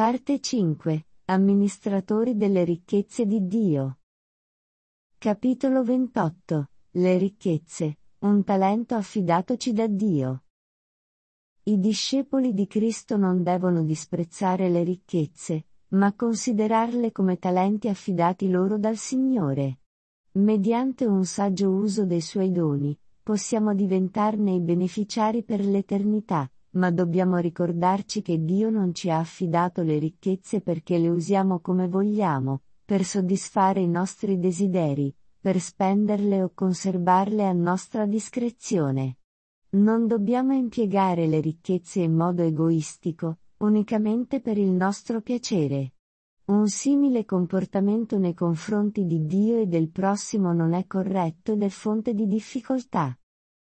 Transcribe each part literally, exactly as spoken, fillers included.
Parte cinque. Amministratori delle ricchezze di Dio. Capitolo ventotto. Le ricchezze, un talento affidatoci da Dio. I discepoli di Cristo non devono disprezzare le ricchezze, ma considerarle come talenti affidati loro dal Signore. Mediante un saggio uso dei Suoi doni, possiamo diventarne i beneficiari per l'eternità, ma dobbiamo ricordarci che Dio non ci ha affidato le ricchezze perché le usiamo come vogliamo, per soddisfare i nostri desideri, per spenderle o conservarle a nostra discrezione. Non dobbiamo impiegare le ricchezze in modo egoistico, unicamente per il nostro piacere. Un simile comportamento nei confronti di Dio e del prossimo non è corretto ed è fonte di difficoltà.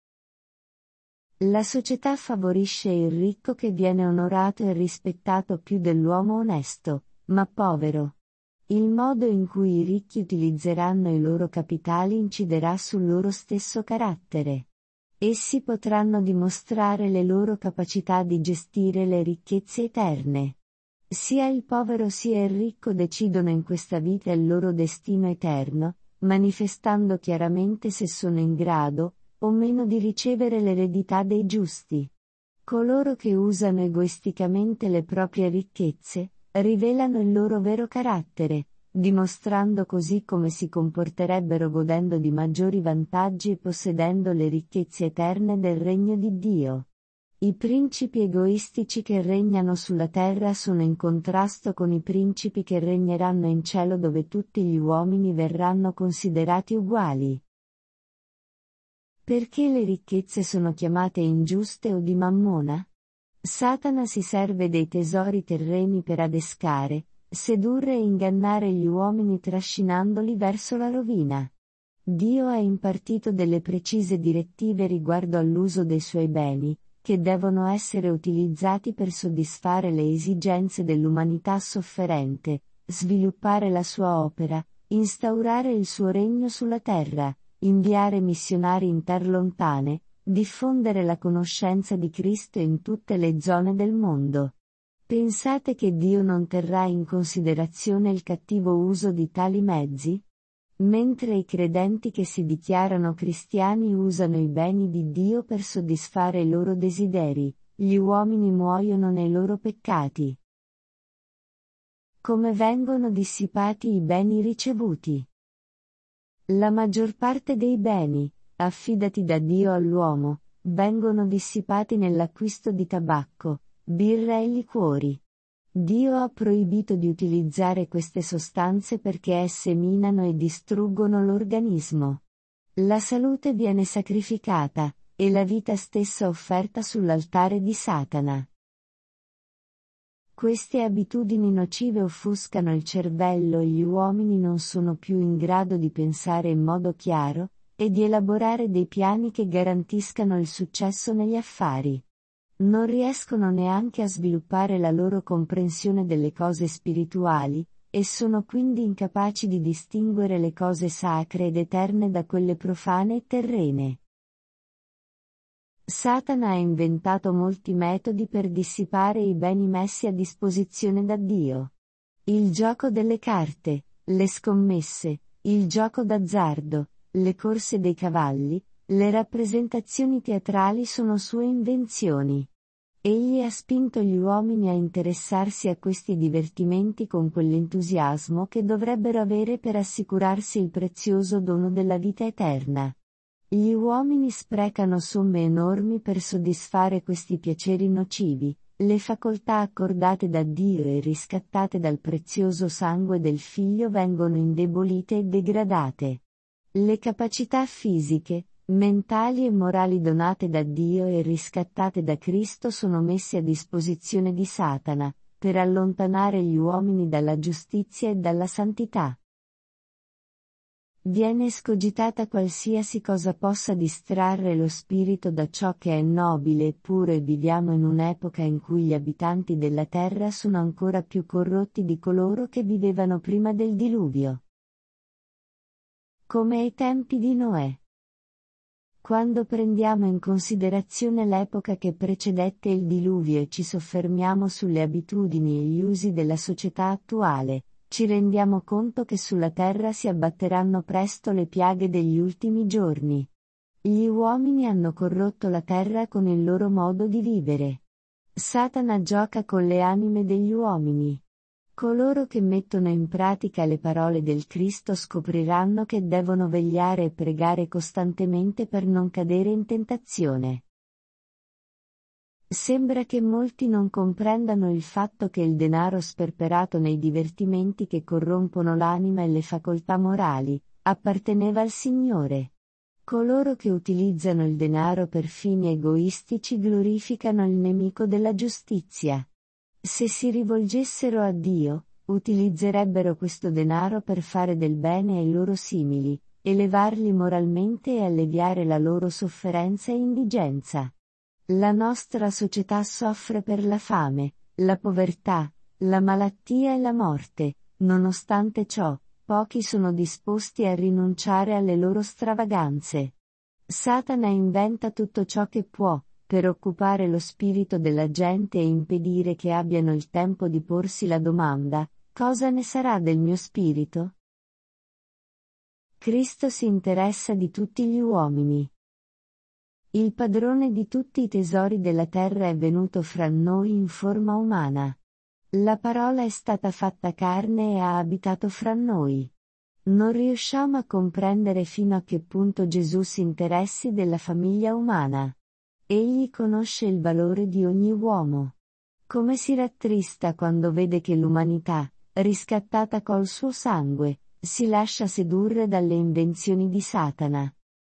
La società favorisce il ricco che viene onorato e rispettato più dell'uomo onesto, ma povero. Il modo in cui i ricchi utilizzeranno i loro capitali inciderà sul loro stesso carattere. Essi potranno dimostrare le loro capacità di gestire le ricchezze eterne. Sia il povero sia il ricco decidono in questa vita il loro destino eterno, manifestando chiaramente se sono in grado, o meno di ricevere l'eredità dei giusti. Coloro che usano egoisticamente le proprie ricchezze, rivelano il loro vero carattere, dimostrando così come si comporterebbero godendo di maggiori vantaggi e possedendo le ricchezze eterne del regno di Dio. I principi egoistici che regnano sulla terra sono in contrasto con i principi che regneranno in cielo dove tutti gli uomini verranno considerati uguali. Perché le ricchezze sono chiamate ingiuste o di mammona? Satana si serve dei tesori terreni per adescare, sedurre e ingannare gli uomini trascinandoli verso la rovina. Dio ha impartito delle precise direttive riguardo all'uso dei suoi beni, che devono essere utilizzati per soddisfare le esigenze dell'umanità sofferente, sviluppare la sua opera, instaurare il suo regno sulla terra, inviare missionari interlontane, diffondere la conoscenza di Cristo in tutte le zone del mondo. Pensate che Dio non terrà in considerazione il cattivo uso di tali mezzi? Mentre i credenti che si dichiarano cristiani usano i beni di Dio per soddisfare i loro desideri, gli uomini muoiono nei loro peccati. Come vengono dissipati i beni ricevuti? La maggior parte dei beni, affidati da Dio all'uomo, vengono dissipati nell'acquisto di tabacco, birra e liquori. Dio ha proibito di utilizzare queste sostanze perché esse minano e distruggono l'organismo. La salute viene sacrificata, e la vita stessa offerta sull'altare di Satana. Queste abitudini nocive offuscano il cervello e gli uomini non sono più in grado di pensare in modo chiaro, e di elaborare dei piani che garantiscano il successo negli affari. Non riescono neanche a sviluppare la loro comprensione delle cose spirituali, e sono quindi incapaci di distinguere le cose sacre ed eterne da quelle profane e terrene. Satana ha inventato molti metodi per dissipare i beni messi a disposizione da Dio. Il gioco delle carte, le scommesse, il gioco d'azzardo, le corse dei cavalli, le rappresentazioni teatrali sono sue invenzioni. Egli ha spinto gli uomini a interessarsi a questi divertimenti con quell'entusiasmo che dovrebbero avere per assicurarsi il prezioso dono della vita eterna. Gli uomini sprecano somme enormi per soddisfare questi piaceri nocivi, le facoltà accordate da Dio e riscattate dal prezioso sangue del Figlio vengono indebolite e degradate. Le capacità fisiche, mentali e morali donate da Dio e riscattate da Cristo sono messe a disposizione di Satana, per allontanare gli uomini dalla giustizia e dalla santità. Viene escogitata qualsiasi cosa possa distrarre lo spirito da ciò che è nobile e puro e viviamo in un'epoca in cui gli abitanti della terra sono ancora più corrotti di coloro che vivevano prima del diluvio. Come ai tempi di Noè. Quando prendiamo in considerazione l'epoca che precedette il diluvio e ci soffermiamo sulle abitudini e gli usi della società attuale, ci rendiamo conto che sulla terra si abbatteranno presto le piaghe degli ultimi giorni. Gli uomini hanno corrotto la terra con il loro modo di vivere. Satana gioca con le anime degli uomini. Coloro che mettono in pratica le parole del Cristo scopriranno che devono vegliare e pregare costantemente per non cadere in tentazione. Sembra che molti non comprendano il fatto che il denaro sperperato nei divertimenti che corrompono l'anima e le facoltà morali, apparteneva al Signore. Coloro che utilizzano il denaro per fini egoistici glorificano il nemico della giustizia. Se si rivolgessero a Dio, utilizzerebbero questo denaro per fare del bene ai loro simili, elevarli moralmente e alleviare la loro sofferenza e indigenza. La nostra società soffre per la fame, la povertà, la malattia e la morte. Nonostante ciò, pochi sono disposti a rinunciare alle loro stravaganze. Satana inventa tutto ciò che può, per occupare lo spirito della gente e impedire che abbiano il tempo di porsi la domanda: cosa ne sarà del mio spirito? Cristo si interessa di tutti gli uomini. Il padrone di tutti i tesori della terra è venuto fra noi in forma umana. La parola è stata fatta carne e ha abitato fra noi. Non riusciamo a comprendere fino a che punto Gesù si interessi della famiglia umana. Egli conosce il valore di ogni uomo. Come si rattrista quando vede che l'umanità, riscattata col suo sangue, si lascia sedurre dalle invenzioni di Satana.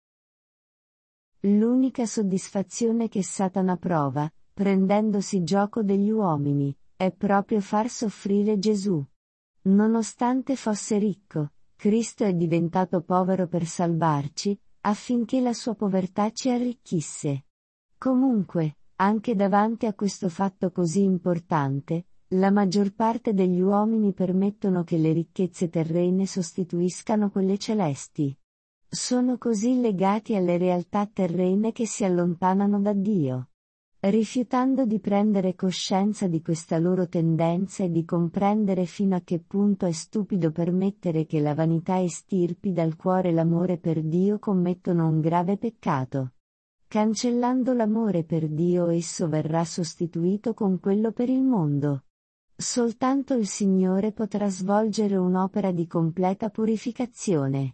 L'unica soddisfazione che Satana prova, prendendosi gioco degli uomini, è proprio far soffrire Gesù. Nonostante fosse ricco, Cristo è diventato povero per salvarci, affinché la sua povertà ci arricchisse. Comunque, anche davanti a questo fatto così importante, la maggior parte degli uomini permettono che le ricchezze terrene sostituiscano quelle celesti. Sono così legati alle realtà terrene che si allontanano da Dio. Rifiutando di prendere coscienza di questa loro tendenza e di comprendere fino a che punto è stupido permettere che la vanità estirpi dal cuore l'amore per Dio, commettono un grave peccato. Cancellando l'amore per Dio, esso verrà sostituito con quello per il mondo. Soltanto il Signore potrà svolgere un'opera di completa purificazione.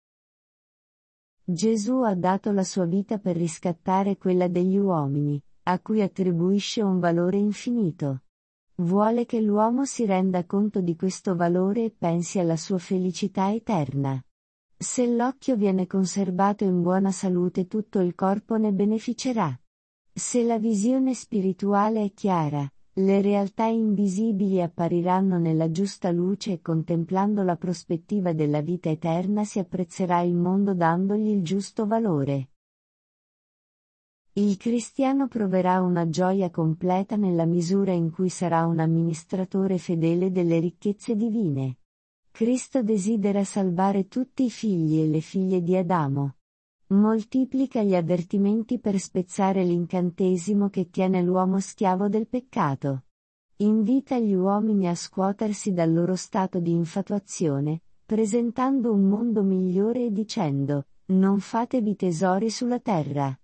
Gesù ha dato la sua vita per riscattare quella degli uomini, a cui attribuisce un valore infinito. Vuole che l'uomo si renda conto di questo valore e pensi alla sua felicità eterna. Se l'occhio viene conservato in buona salute, tutto il corpo ne beneficerà. Se la visione spirituale è chiara, le realtà invisibili appariranno nella giusta luce e contemplando la prospettiva della vita eterna si apprezzerà il mondo dandogli il giusto valore. Il cristiano proverà una gioia completa nella misura in cui sarà un amministratore fedele delle ricchezze divine. Cristo desidera salvare tutti i figli e le figlie di Adamo. Moltiplica gli avvertimenti per spezzare l'incantesimo che tiene l'uomo schiavo del peccato. Invita gli uomini a scuotersi dal loro stato di infatuazione, presentando un mondo migliore e dicendo: non fatevi tesori sulla terra.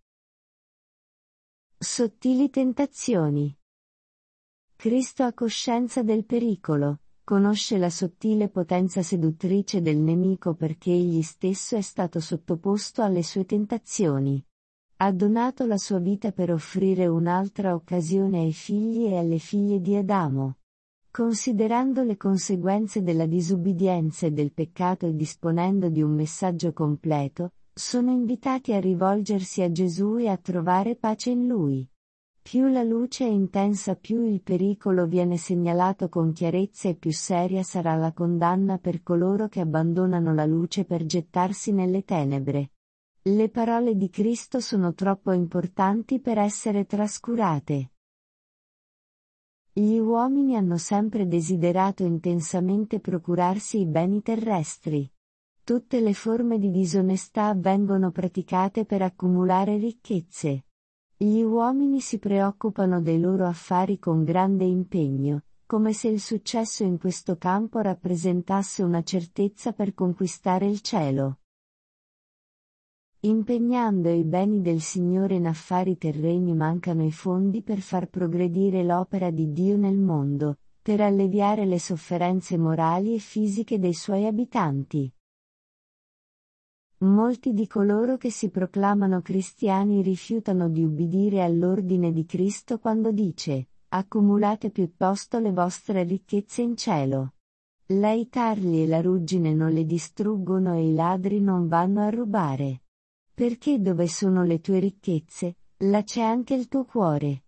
Sottili tentazioni. Cristo ha coscienza del pericolo, conosce la sottile potenza seduttrice del nemico perché egli stesso è stato sottoposto alle sue tentazioni. Ha donato la sua vita per offrire un'altra occasione ai figli e alle figlie di Adamo. Considerando le conseguenze della disubbidienza e del peccato e disponendo di un messaggio completo, sono invitati a rivolgersi a Gesù e a trovare pace in Lui. Più la luce è intensa, più il pericolo viene segnalato con chiarezza e più seria sarà la condanna per coloro che abbandonano la luce per gettarsi nelle tenebre. Le parole di Cristo sono troppo importanti per essere trascurate. Gli uomini hanno sempre desiderato intensamente procurarsi i beni terrestri. Tutte le forme di disonestà vengono praticate per accumulare ricchezze. Gli uomini si preoccupano dei loro affari con grande impegno, come se il successo in questo campo rappresentasse una certezza per conquistare il cielo. Impegnando i beni del Signore in affari terreni mancano i fondi per far progredire l'opera di Dio nel mondo, per alleviare le sofferenze morali e fisiche dei suoi abitanti. Molti di coloro che si proclamano cristiani rifiutano di ubbidire all'ordine di Cristo quando dice: accumulate piuttosto le vostre ricchezze in cielo. I tarli e la ruggine non le distruggono e i ladri non vanno a rubare. Perché dove sono le tue ricchezze, là c'è anche il tuo cuore.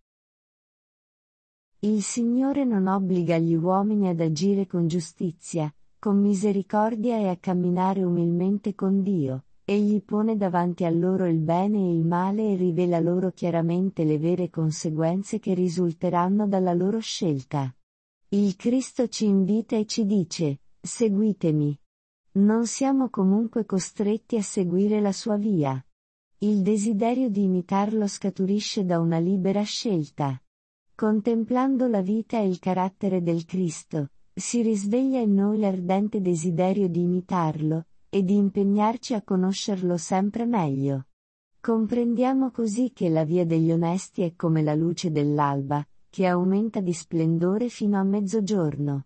Il Signore non obbliga gli uomini ad agire con giustizia, con misericordia e a camminare umilmente con Dio. Egli pone davanti a loro il bene e il male e rivela loro chiaramente le vere conseguenze che risulteranno dalla loro scelta. Il Cristo ci invita e ci dice: seguitemi. Non siamo comunque costretti a seguire la sua via. Il desiderio di imitarlo scaturisce da una libera scelta. Contemplando la vita e il carattere del Cristo, si risveglia in noi l'ardente desiderio di imitarlo, e di impegnarci a conoscerlo sempre meglio. Comprendiamo così che la via degli onesti è come la luce dell'alba, che aumenta di splendore fino a mezzogiorno.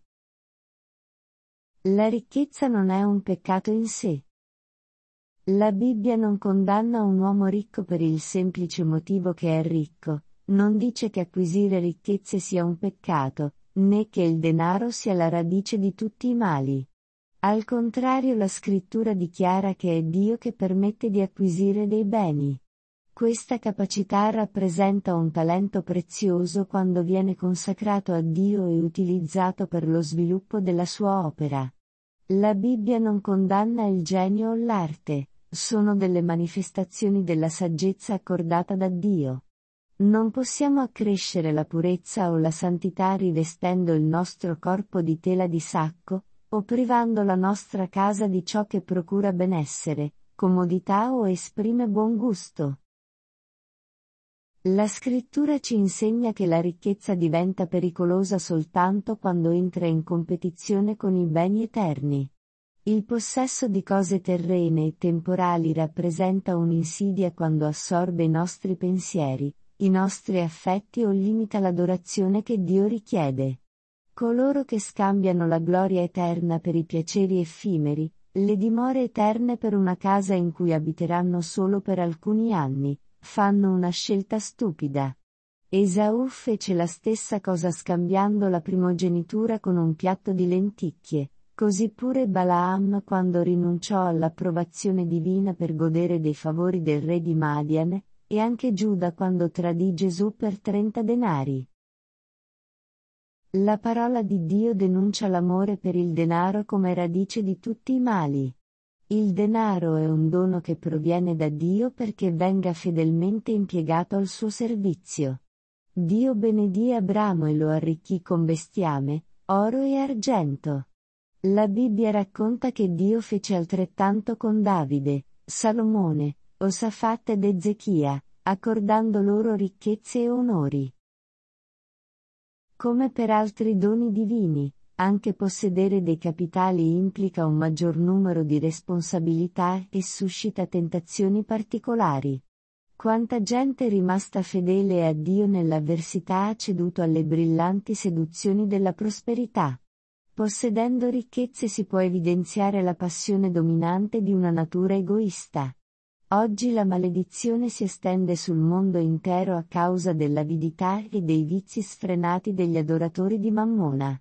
La ricchezza non è un peccato in sé. La Bibbia non condanna un uomo ricco per il semplice motivo che è ricco, non dice che acquisire ricchezze sia un peccato, né che il denaro sia la radice di tutti i mali. Al contrario, la Scrittura dichiara che è Dio che permette di acquisire dei beni. Questa capacità rappresenta un talento prezioso quando viene consacrato a Dio e utilizzato per lo sviluppo della sua opera. La Bibbia non condanna il genio o l'arte, sono delle manifestazioni della saggezza accordata da Dio. Non possiamo accrescere la purezza o la santità rivestendo il nostro corpo di tela di sacco, o privando la nostra casa di ciò che procura benessere, comodità o esprime buon gusto. La Scrittura ci insegna che la ricchezza diventa pericolosa soltanto quando entra in competizione con i beni eterni. Il possesso di cose terrene e temporali rappresenta un'insidia quando assorbe i nostri pensieri, i nostri affetti o limita l'adorazione che Dio richiede. Coloro che scambiano la gloria eterna per i piaceri effimeri, le dimore eterne per una casa in cui abiteranno solo per alcuni anni, fanno una scelta stupida. Esaù fece la stessa cosa scambiando la primogenitura con un piatto di lenticchie, così pure Balaam quando rinunciò all'approvazione divina per godere dei favori del re di Madian, e anche Giuda quando tradì Gesù per trenta denari. La parola di Dio denuncia l'amore per il denaro come radice di tutti i mali. Il denaro è un dono che proviene da Dio perché venga fedelmente impiegato al suo servizio. Dio benedì Abramo e lo arricchì con bestiame, oro e argento. La Bibbia racconta che Dio fece altrettanto con Davide, Salomone, Osafat ed Ezechia, accordando loro ricchezze e onori. Come per altri doni divini, anche possedere dei capitali implica un maggior numero di responsabilità e suscita tentazioni particolari. Quanta gente rimasta fedele a Dio nell'avversità ha ceduto alle brillanti seduzioni della prosperità. Possedendo ricchezze si può evidenziare la passione dominante di una natura egoista. Oggi la maledizione si estende sul mondo intero a causa dell'avidità e dei vizi sfrenati degli adoratori di Mammona.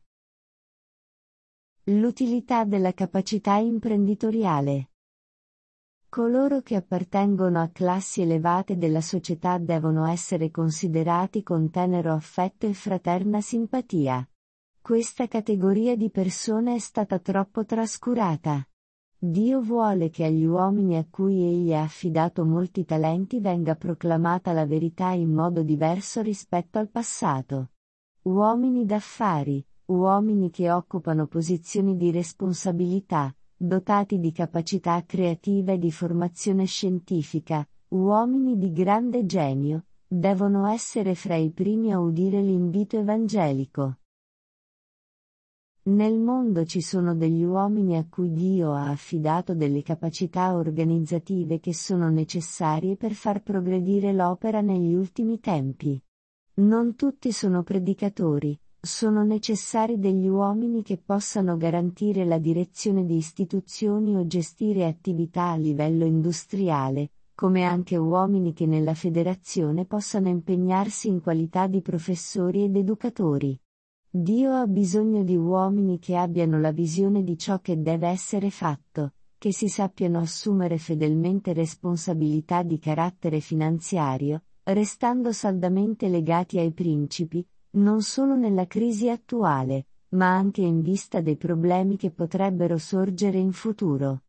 L'utilità della capacità imprenditoriale. Coloro che appartengono a classi elevate della società devono essere considerati con tenero affetto e fraterna simpatia. Questa categoria di persone è stata troppo trascurata. Dio vuole che agli uomini a cui Egli ha affidato molti talenti venga proclamata la verità in modo diverso rispetto al passato. Uomini d'affari, uomini che occupano posizioni di responsabilità, dotati di capacità creativa e di formazione scientifica, uomini di grande genio, devono essere fra i primi a udire l'invito evangelico. Nel mondo ci sono degli uomini a cui Dio ha affidato delle capacità organizzative che sono necessarie per far progredire l'opera negli ultimi tempi. Non tutti sono predicatori, sono necessari degli uomini che possano garantire la direzione di istituzioni o gestire attività a livello industriale, come anche uomini che nella federazione possano impegnarsi in qualità di professori ed educatori. Dio ha bisogno di uomini che abbiano la visione di ciò che deve essere fatto, che si sappiano assumere fedelmente responsabilità di carattere finanziario, restando saldamente legati ai principi, non solo nella crisi attuale, ma anche in vista dei problemi che potrebbero sorgere in futuro.